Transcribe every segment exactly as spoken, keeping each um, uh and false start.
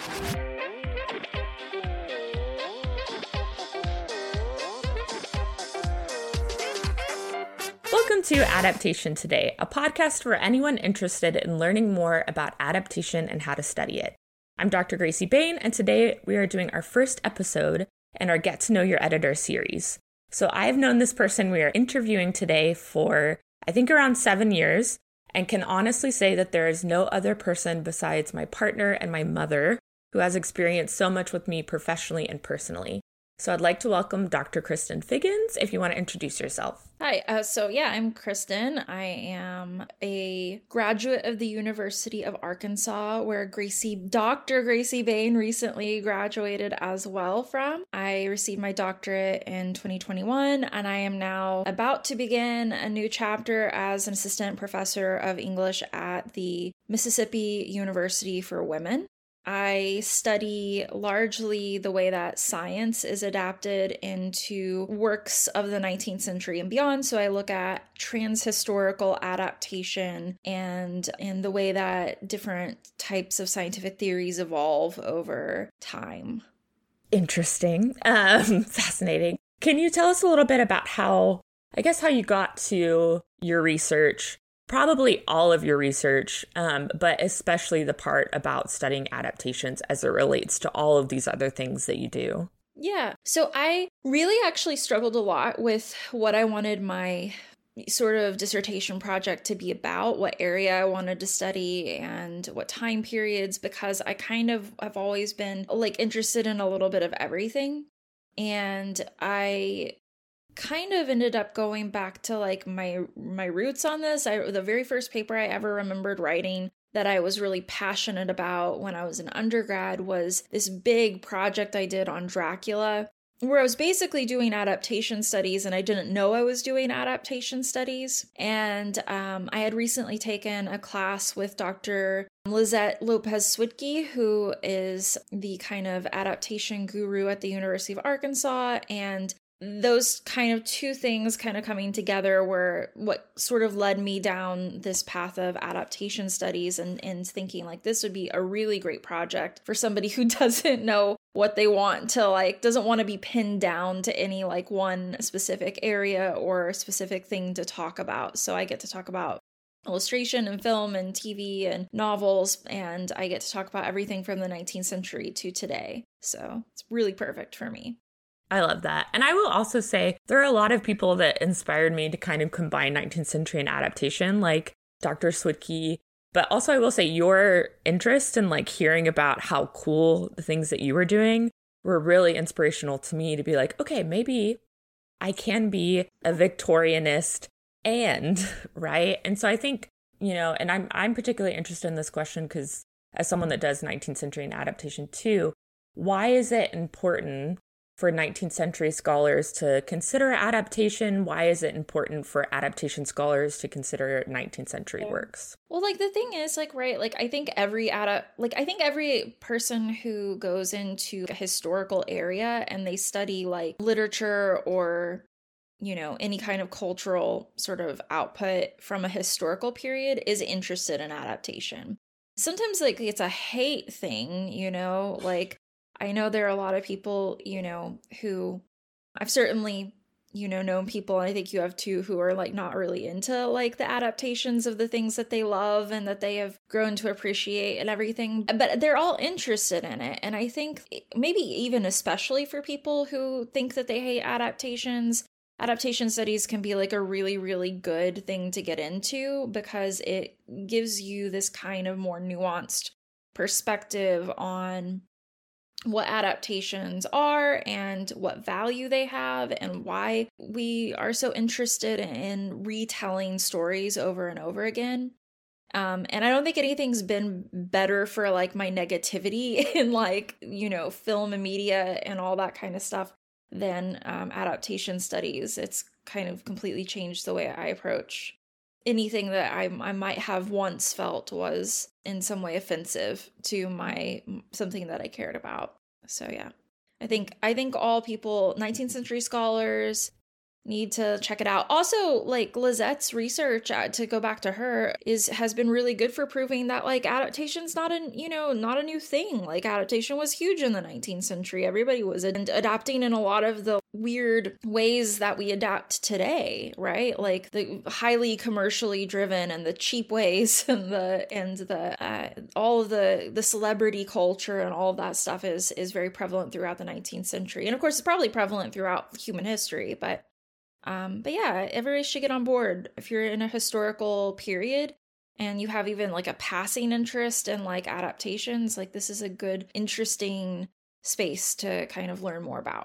Welcome to Adaptation Today, a podcast for anyone interested in learning more about adaptation and how to study it. I'm Doctor Gracie Bain, and today we are doing our first episode in our Get to Know Your Editor series. So I've known this person we are interviewing today for, I think, around seven years, and can honestly say that there is no other person besides my partner and my mother who has experienced so much with me professionally and personally. So I'd like to welcome Doctor Kristen Figgins, if you want to introduce yourself. Hi, uh, so yeah, I'm Kristen. I am a graduate of the University of Arkansas, where Gracie, Doctor Gracie Bain recently graduated as well from. I received my doctorate in twenty twenty-one, and I am now about to begin a new chapter as an assistant professor of English at the Mississippi University for Women. I study largely the way that science is adapted into works of the nineteenth century and beyond. So I look at transhistorical adaptation and, and the way that different types of scientific theories evolve over time. Interesting. Um, fascinating. Can you tell us a little bit about how, I guess, how you got to your research? Probably all of your research, um, but especially the part about studying adaptations as it relates to all of these other things that you do. Yeah. So I really actually struggled a lot with what I wanted my sort of dissertation project to be about, what area I wanted to study and what time periods, because I kind of have always been like interested in a little bit of everything. And I kind of ended up going back to like my my roots on this. I the very first paper I ever remembered writing that I was really passionate about when I was an undergrad was this big project I did on Dracula, where I was basically doing adaptation studies, and I didn't know I was doing adaptation studies. And um, I had recently taken a class with Doctor Lizette Lopez-Swidke, who is the kind of adaptation guru at the University of Arkansas, and those kind of two things kind of coming together were what sort of led me down this path of adaptation studies and, and thinking like this would be a really great project for somebody who doesn't know what they want to like, doesn't want to be pinned down to any like one specific area or specific thing to talk about. So I get to talk about illustration and film and T V and novels, and I get to talk about everything from the nineteenth century to today. So it's really perfect for me. I love that. And I will also say there are a lot of people that inspired me to kind of combine nineteenth century and adaptation, like Doctor Swidke. But also I will say your interest in like hearing about how cool the things that you were doing were really inspirational to me to be like, okay, maybe I can be a Victorianist and, right? And so I think, you know, and I'm I'm particularly interested in this question because as someone that does nineteenth century and adaptation too, why is it important for nineteenth century scholars to consider adaptation? Why is it important for adaptation scholars to consider nineteenth century yeah. works? Well, like the thing is like, right, like I think every adapt, like I think every person who goes into a historical area and they study like literature or, you know, any kind of cultural sort of output from a historical period is interested in adaptation. Sometimes like it's a hate thing, you know, like I know there are a lot of people, you know, who I've certainly, you know, known people, and I think you have too, who are like not really into like the adaptations of the things that they love and that they have grown to appreciate and everything, but they're all interested in it. And I think maybe even especially for people who think that they hate adaptations, adaptation studies can be like a really, really good thing to get into because it gives you this kind of more nuanced perspective on what adaptations are and what value they have and why we are so interested in retelling stories over and over again. Um, and I don't think anything's been better for like my negativity in like, you know, film and media and all that kind of stuff than um, adaptation studies. It's kind of completely changed the way I approach anything that I, I might have once felt was in some way offensive to my something that I cared about. So yeah, I think I think all people, nineteenth century scholars, need to check it out. Also, like Lizette's research, uh, to go back to her, is has been really good for proving that like adaptation's not a, you know, not a new thing. Like adaptation was huge in the nineteenth century. Everybody was ad- adapting in a lot of the weird ways that we adapt today, right? Like the highly commercially driven and the cheap ways and the and the uh, all of the the celebrity culture and all of that stuff is is very prevalent throughout the nineteenth century. And of course, it's probably prevalent throughout human history, but Um, but yeah, everybody should get on board. If you're in a historical period and you have even like a passing interest in like adaptations, like this is a good, interesting space to kind of learn more about.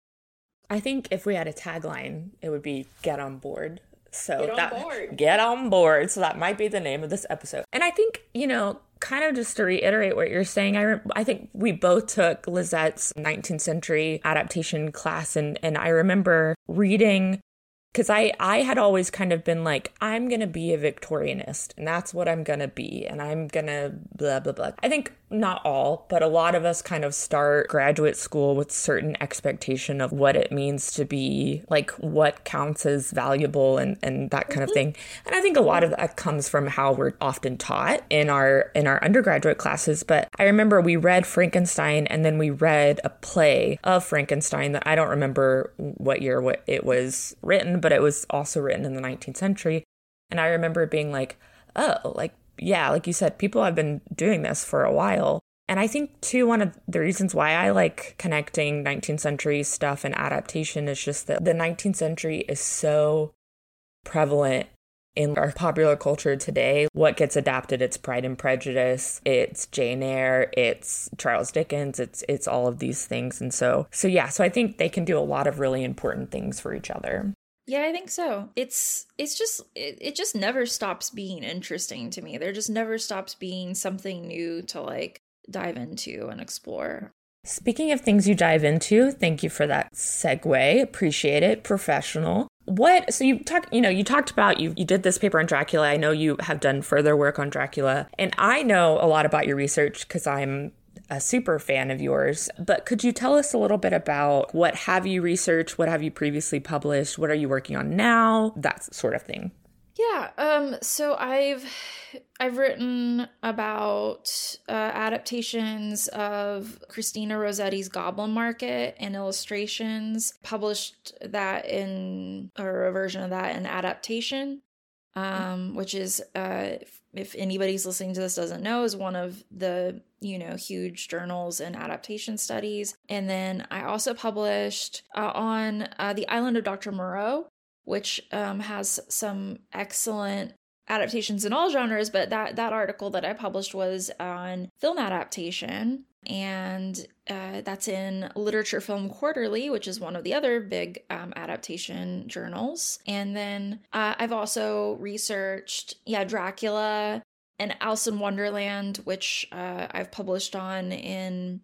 I think if we had a tagline, it would be get on board. So get on that, board. Get on board. So that might be the name of this episode. And I think, you know, kind of just to reiterate what you're saying, I re- I think we both took Lizette's nineteenth century adaptation class, and, and I remember reading, because I, I had always kind of been like, I'm going to be a Victorianist, and that's what I'm going to be, and I'm going to blah, blah, blah. I think not all, but a lot of us kind of start graduate school with certain expectation of what it means to be, like what counts as valuable and, and that kind of thing. And I think a lot of that comes from how we're often taught in our in our undergraduate classes. But I remember we read Frankenstein, and then we read a play of Frankenstein that I don't remember what year what it was written, but it was also written in the nineteenth century. And I remember being like, oh, like, yeah, like you said, people have been doing this for a while. And I think, too, one of the reasons why I like connecting nineteenth century stuff and adaptation is just that the nineteenth century is so prevalent in our popular culture today. What gets adapted, it's Pride and Prejudice, it's Jane Eyre, it's Charles Dickens, it's it's all of these things. And so, so yeah, so I think they can do a lot of really important things for each other. Yeah, I think so. It's it's just it, it just never stops being interesting to me. There just never stops being something new to like dive into and explore. Speaking of things you dive into, thank you for that segue. Appreciate it. Professional. What, so you talked, you know, you talked about, you, you did this paper on Dracula. I know you have done further work on Dracula, and I know a lot about your research because I'm a super fan of yours. But could you tell us a little bit about what have you researched? What have you previously published? What are you working on now? That sort of thing. Yeah, um, so I've I've written about uh, adaptations of Christina Rossetti's Goblin Market and illustrations, published that in, or a version of that in Adaptation, um, which is, uh, if, if anybody's listening to this doesn't know, is one of the, you know, huge journals in adaptation studies. And then I also published uh, on uh, The Island of Doctor Moreau, which um, has some excellent adaptations in all genres, but that, that article that I published was on film adaptation, and uh, that's in Literature Film Quarterly, which is one of the other big um, adaptation journals. And then uh, I've also researched, yeah, Dracula and Alice in Wonderland, which uh, I've published on in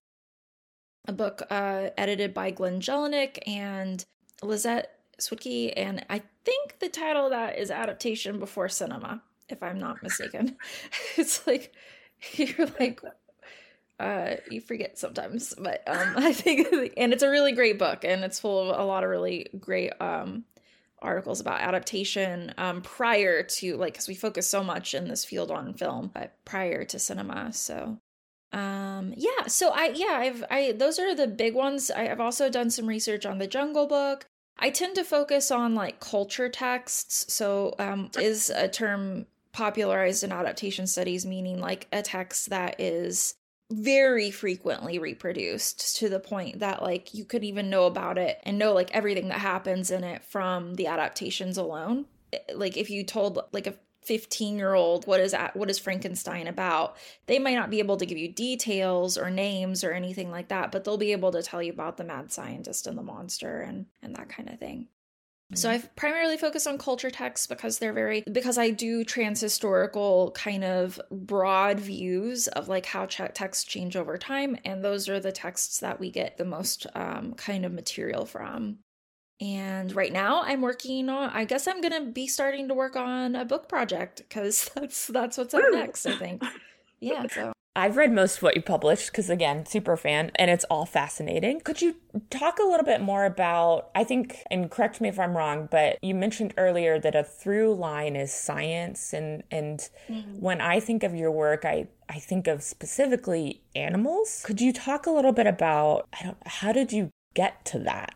a book uh, edited by Glenn Jelinek and Lizette Switke, and I think the title of that is Adaptation Before Cinema, if I'm not mistaken. It's like, you're like, uh, you forget sometimes, but um, I think, and it's a really great book, and it's full of a lot of really great um, articles about adaptation um, prior to, like, because we focus so much in this field on film, but prior to cinema, so... Um, yeah, so I, yeah, I've, I, those are the big ones. I, I've also done some research on the Jungle Book. I tend to focus on like culture texts. So um, is a term popularized in adaptation studies, meaning like a text that is very frequently reproduced to the point that like you could even know about it and know like everything that happens in it from the adaptations alone. Like if you told like a fifteen year old what is what is Frankenstein about, they might not be able to give you details or names or anything like that, but they'll be able to tell you about the mad scientist and the monster and and that kind of thing. Mm-hmm. So I've primarily focused on culture texts because they're very because I do transhistorical kind of broad views of like how ch- texts change over time, and those are the texts that we get the most um, kind of material from. And right now I'm working on, I guess I'm going to be starting to work on a book project because that's, that's what's up next, I think. Yeah. So I've read most of what you published because, again, super fan, and it's all fascinating. Could you talk a little bit more about, I think, and correct me if I'm wrong, but you mentioned earlier that a through line is science. And, and mm-hmm. when I think of your work, I, I think of specifically animals. Could you talk a little bit about, I don't, how did you get to that?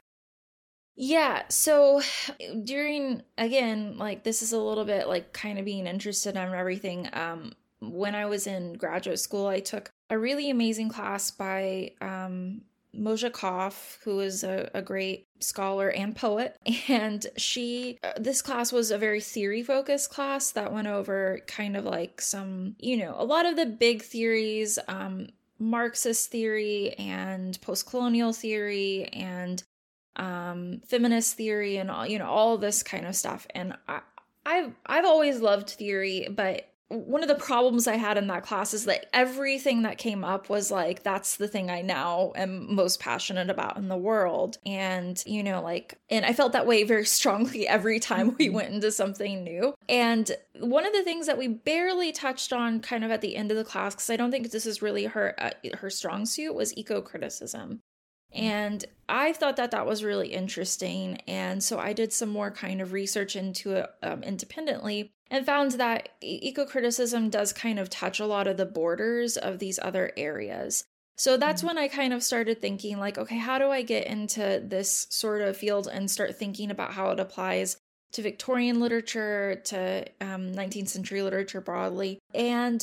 Yeah, so during, again, like this is a little bit like kind of being interested in everything. Um, when I was in graduate school, I took a really amazing class by um, Moja Koff, who is a, a great scholar and poet. And she, uh, this class was a very theory-focused class that went over kind of like some, you know, a lot of the big theories, um, Marxist theory and post-colonial theory and um, feminist theory and all, you know, all this kind of stuff. And I, I've, I've always loved theory, but one of the problems I had in that class is that everything that came up was like, that's the thing I now am most passionate about in the world. And, you know, like, and I felt that way very strongly every time we went into something new. And one of the things that we barely touched on kind of at the end of the class, because I don't think this is really her, uh, her strong suit, was eco-criticism. And I thought that that was really interesting. And so I did some more kind of research into it um, independently and found that eco-criticism does kind of touch a lot of the borders of these other areas. So that's mm-hmm. when I kind of started thinking like, okay, how do I get into this sort of field and start thinking about how it applies to Victorian literature, to um, nineteenth century literature broadly. And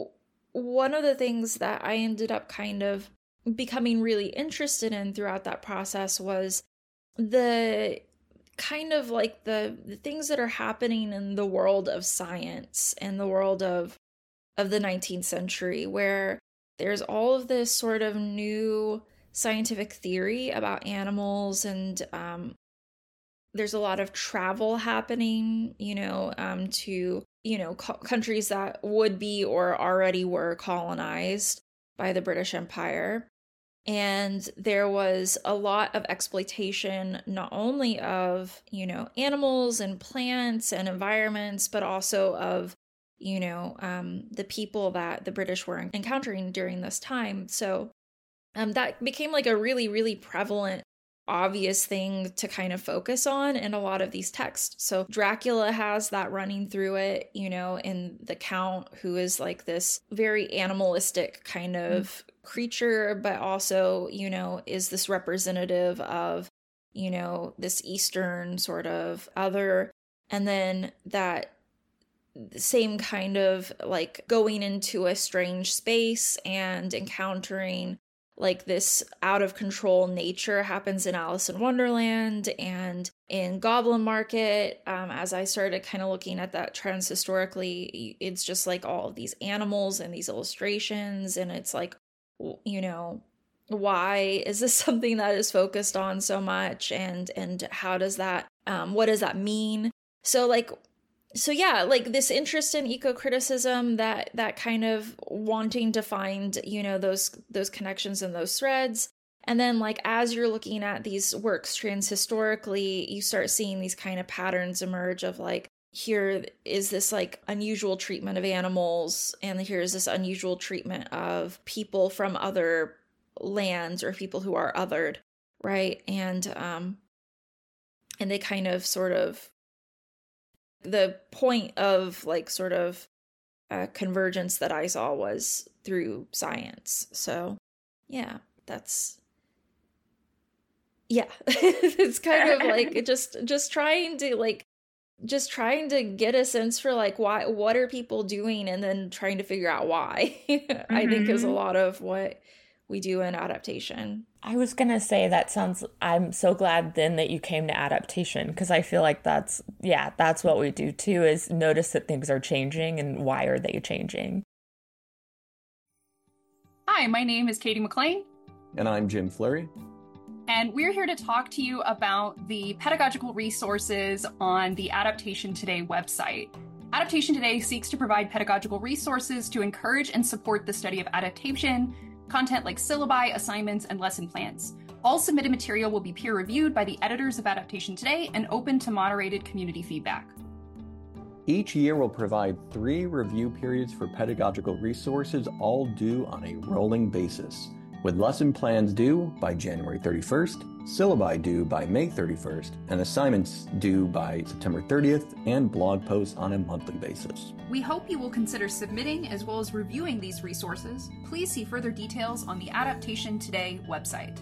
one of the things that I ended up kind of becoming really interested in throughout that process was the kind of like the, the things that are happening in the world of science and the world of of the nineteenth century, where there's all of this sort of new scientific theory about animals, and um, there's a lot of travel happening, you know, um, to, you know, co- countries that would be or already were colonized by the British Empire. And there was a lot of exploitation, not only of, you know, animals and plants and environments, but also of, you know, um, the people that the British were encountering during this time. So um, that became like a really, really prevalent, obvious thing to kind of focus on in a lot of these texts. So Dracula has that running through it, you know, in the Count, who is like this very animalistic kind of mm. creature, but also, you know, is this representative of, you know, this Eastern sort of other. And then that same kind of like going into a strange space and encountering like this out of control nature happens in Alice in Wonderland and in Goblin Market. Um, as I started kind of looking at that trends historically, it's just like all of these animals and these illustrations. And it's like, you know, why is this something that is focused on so much? And, and how does that, um, what does that mean? So like, So yeah, like this interest in eco-criticism, that that kind of wanting to find, you know, those those connections and those threads. And then like as you're looking at these works transhistorically, you start seeing these kind of patterns emerge of like, here is this like unusual treatment of animals, and here's this unusual treatment of people from other lands or people who are othered, right? And um and they kind of sort of the point of like sort of uh, convergence that I saw was through science. So yeah, that's, yeah, it's kind of like just, just trying to like, just trying to get a sense for like, why, what are people doing? And then trying to figure out why, mm-hmm. I think is a lot of what we do in adaptation. I was going to say that sounds, I'm so glad then that you came to adaptation, because I feel like that's, yeah, that's what we do too, is notice that things are changing and why are they changing. Hi, my name is Katie McLean. And I'm Jim Fleury. And we're here to talk to you about the pedagogical resources on the Adaptation Today website. Adaptation Today seeks to provide pedagogical resources to encourage and support the study of adaptation, content like syllabi, assignments, and lesson plans. All submitted material will be peer-reviewed by the editors of Adaptation Today and open to moderated community feedback. Each year will provide three review periods for pedagogical resources, all due on a rolling basis, with lesson plans due by January thirty-first, syllabi due by May thirty-first, and assignments due by September thirtieth, and blog posts on a monthly basis. We hope you will consider submitting as well as reviewing these resources. Please see further details on the Adaptation Today website.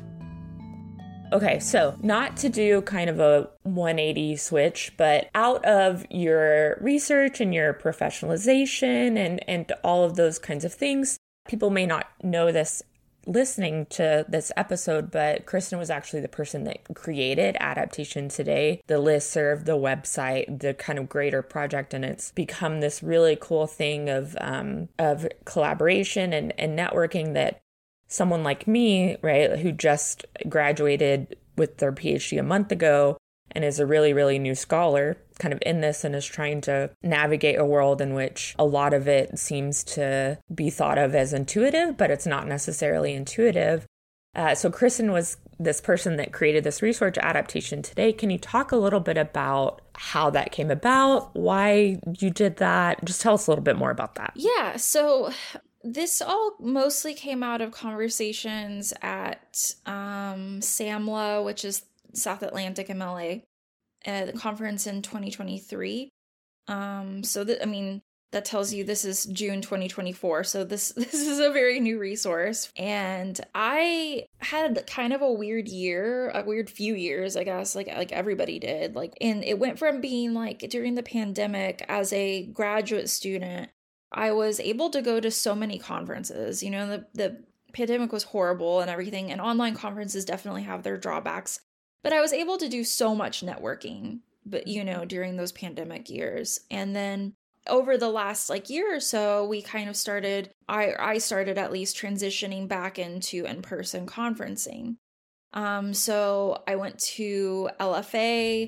Okay, so not to do kind of a one eighty switch, but out of your research and your professionalization and, and all of those kinds of things, people may not know this listening to this episode, but Kristen was actually the person that created Adaptation Today, the listserv, the website, the kind of greater project, and it's become this really cool thing of um, of collaboration and, and networking that someone like me, right, who just graduated with their PhD a month ago and is a really, really new scholar kind of in this and is trying to navigate a world in which a lot of it seems to be thought of as intuitive, but it's not necessarily intuitive. Uh, so Kristen was this person that created this resource, Adaptation Today. Can you talk a little bit about how that came about, why you did that? Just tell us a little bit more about that. Yeah, so this all mostly came out of conversations at um, SAMLA, which is South Atlantic M L A, uh, the conference in twenty twenty-three. Um, so, that, I mean, that tells you this is June twenty twenty-four. So this, this is a very new resource. And I had kind of a weird year, a weird few years, I guess, like, like everybody did. Like, and it went from being like during the pandemic as a graduate student, I was able to go to so many conferences. You know, the, the pandemic was horrible and everything, and online conferences definitely have their drawbacks. But I was able to do so much networking, but, you know, during those pandemic years. And then over the last like year or so, we kind of started, I, I started at least transitioning back into in-person conferencing. Um, so I went to L F A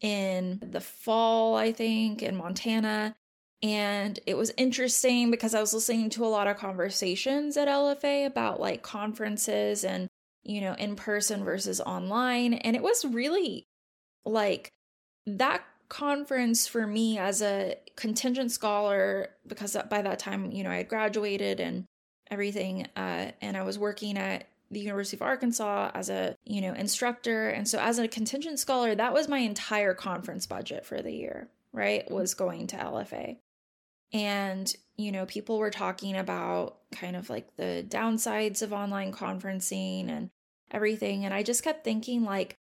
in the fall, I think, in Montana. And it was interesting because I was listening to a lot of conversations at L F A about like conferences and, you know, in person versus online. And it was really like that conference for me as a contingent scholar, because by that time, you know, I had graduated and everything. Uh, and I was working at the University of Arkansas as a, you know, instructor. And so as a contingent scholar, that was my entire conference budget for the year, right? Was going to L F A. And, you know, people were talking about kind of like the downsides of online conferencing and everything. And I just kept thinking like,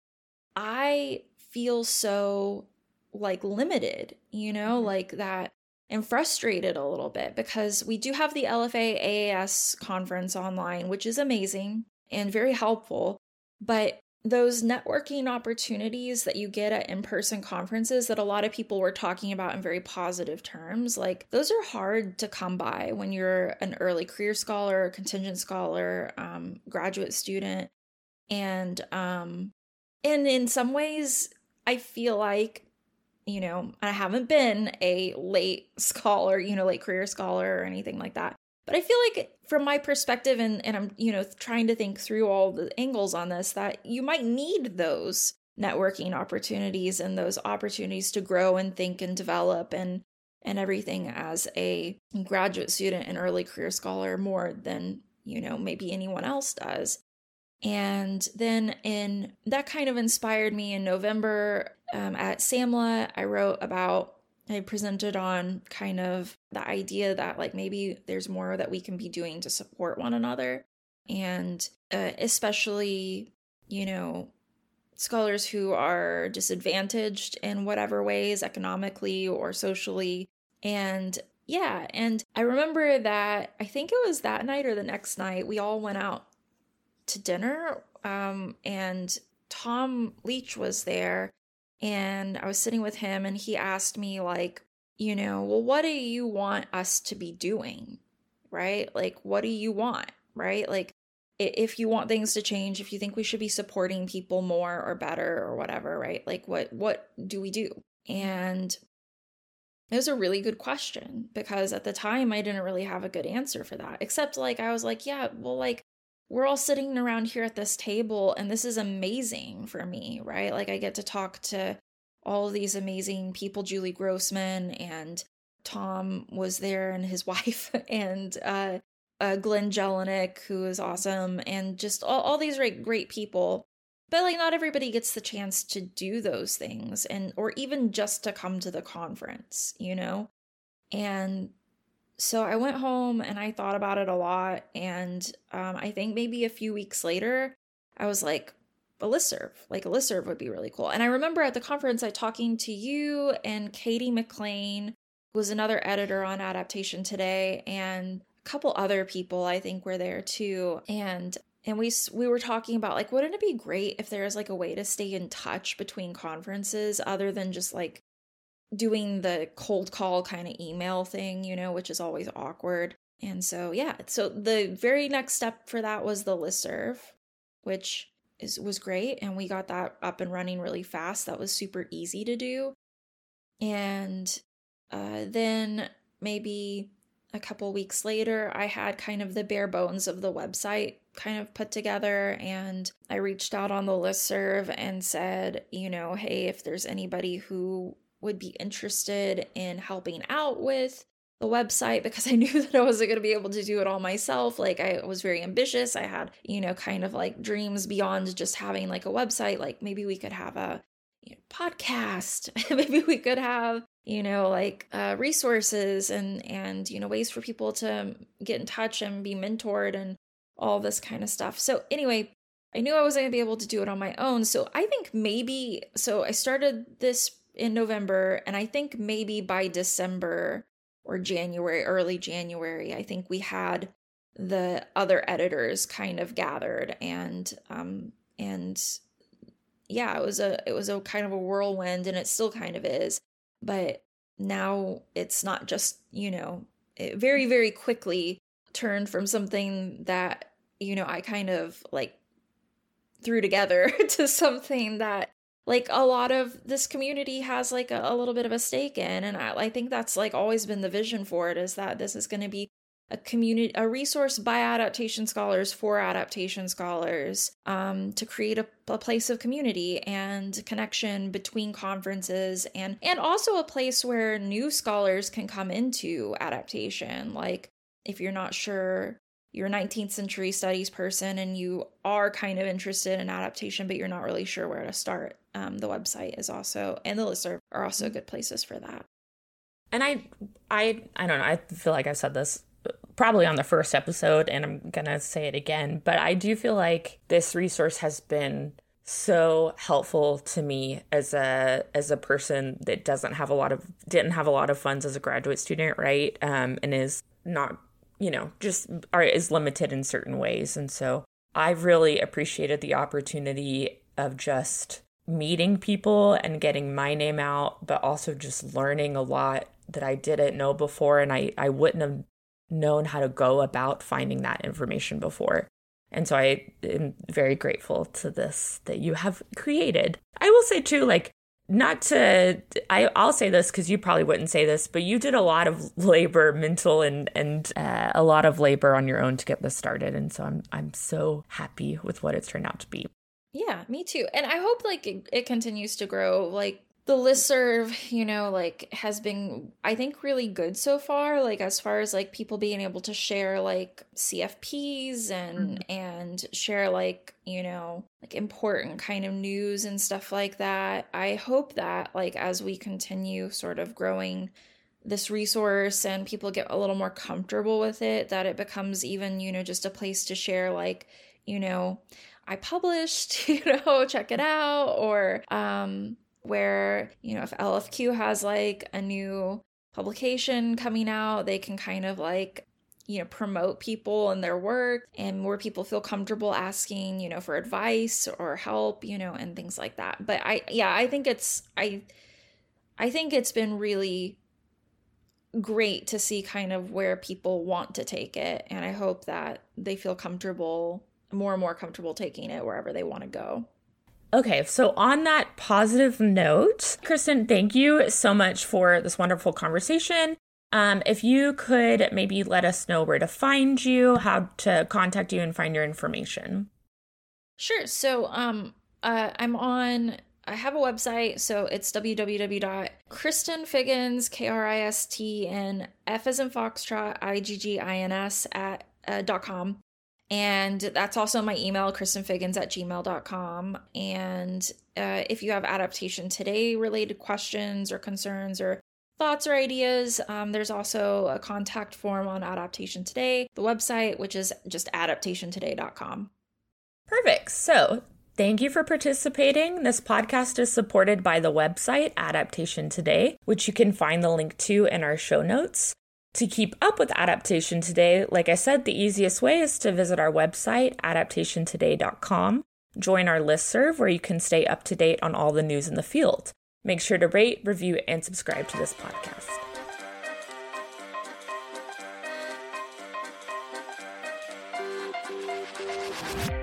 I feel so like limited, you know, like that, and frustrated a little bit because we do have the L F A A A S conference online, which is amazing and very helpful. But those networking opportunities that you get at in-person conferences that a lot of people were talking about in very positive terms, like those are hard to come by when you're an early career scholar, contingent scholar, um, graduate student. And, um, and in some ways, I feel like, you know, I haven't been a late scholar, you know, late career scholar or anything like that. But I feel like from my perspective, and, and I'm, you know, trying to think through all the angles on this, that you might need those networking opportunities and those opportunities to grow and think and develop and, and everything as a graduate student and early career scholar more than, you know, maybe anyone else does. And then in that kind of inspired me in November um, at SAMLA, I wrote about I presented on kind of the idea that like maybe there's more that we can be doing to support one another. And uh, especially, you know, scholars who are disadvantaged in whatever ways, economically or socially. And yeah, and I remember that I think it was that night or the next night, we all went out to dinner um, and Tom Leach was there. And I was sitting with him and he asked me like, you know, well, what do you want us to be doing? Right? Like, what do you want? Right? Like, if you want things to change, if you think we should be supporting people more or better or whatever, right? Like, what, what do we do? And it was a really good question because at the time I didn't really have a good answer for that, except like, I was like, yeah, well, like, we're all sitting around here at this table and this is amazing for me, right? Like I get to talk to all of these amazing people, Julie Grossman, and Tom was there and his wife, and uh, uh, Glenn Jelinek, who is awesome, and just all, all these great, great people. But like not everybody gets the chance to do those things, and or even just to come to the conference, you know? And so I went home and I thought about it a lot, and um, I think maybe a few weeks later, I was like, a listserv, like a listserv would be really cool. And I remember at the conference, I talking to you and Katie McLean, who was another editor on Adaptation Today, and a couple other people I think were there too. And and we we were talking about like, wouldn't it be great if there was like a way to stay in touch between conferences other than just like doing the cold call kind of email thing, you know, which is always awkward. And so, yeah, so the very next step for that was the listserv, which is was great. And we got that up and running really fast. That was super easy to do. And uh, then maybe a couple weeks later, I had kind of the bare bones of the website kind of put together, and I reached out on the listserv and said, you know, hey, if there's anybody who would be interested in helping out with the website, because I knew that I wasn't going to be able to do it all myself. Like I was very ambitious. I had, you know, kind of like dreams beyond just having like a website. Like maybe we could have a you know, podcast. Maybe we could have, you know, like uh, resources and, and, you know, ways for people to get in touch and be mentored and all this kind of stuff. So anyway, I knew I wasn't going to be able to do it on my own. So I think maybe, so I started this in November, and I think maybe by December or January, early January, I think we had the other editors kind of gathered, and um and yeah, it was a it was a kind of a whirlwind, and it still kind of is, but now it's not just, you know, it very very quickly turned from something that, you know, I kind of like threw together to something that like a lot of this community has like a, a little bit of a stake in. And I, I think that's like always been the vision for it, is that this is going to be a community, a resource by adaptation scholars for adaptation scholars, um, to create a, a place of community and connection between conferences, and, and also a place where new scholars can come into adaptation. Like if you're not sure, you're a nineteenth century studies person and you are kind of interested in adaptation, but you're not really sure where to start. Um, the website is also, and the listserv are also good places for that. And I, I, I don't know, I feel like I said this probably on the first episode, and I'm going to say it again, but I do feel like this resource has been so helpful to me as a as a person that doesn't have a lot of, didn't have a lot of funds as a graduate student, right? Um, and is not, you know, just are, is limited in certain ways. And so I've really appreciated the opportunity of just meeting people and getting my name out, but also just learning a lot that I didn't know before. And I, I wouldn't have known how to go about finding that information before. And so I am very grateful to this that you have created. I will say too, like, not to, I, I'll say this because you probably wouldn't say this, but you did a lot of labor, mental and and uh, a lot of labor on your own to get this started. And so I'm I'm so happy with what it's turned out to be. Yeah, me too. And I hope like it, it continues to grow. Like the listserv, you know, like has been, I think, really good so far. Like as far as like people being able to share like C F Ps and mm-hmm. and share like, you know, like important kind of news and stuff like that. I hope that like as we continue sort of growing this resource and people get a little more comfortable with it, that it becomes even, you know, just a place to share like, you know, I published, you know, check it out, or um, where, you know, if L F Q has like a new publication coming out, they can kind of like, you know, promote people and their work, and more people feel comfortable asking, you know, for advice or help, you know, and things like that. But I, yeah, I think it's, I, I think it's been really great to see kind of where people want to take it. And I hope that they feel comfortable, more and more comfortable taking it wherever they want to go. Okay, so on that positive note, Kristen, thank you so much for this wonderful conversation. Um, if you could maybe let us know where to find you, how to contact you and find your information. Sure. So um, uh, I'm on I have a website, so it's w w w dot kristen figgins, K R I S T N, F as in Foxtrot, I G G I N S at uh, dot com. And that's also my email, kristenfiggins at gmail dot com. And uh, if you have Adaptation Today related questions or concerns or thoughts or ideas, um, there's also a contact form on Adaptation Today, the website, which is just adaptation today dot com. Perfect. So thank you for participating. This podcast is supported by the website Adaptation Today, which you can find the link to in our show notes. To keep up with Adaptation Today, like I said, the easiest way is to visit our website, adaptation today dot com. Join our listserv where you can stay up to date on all the news in the field. Make sure to rate, review, and subscribe to this podcast.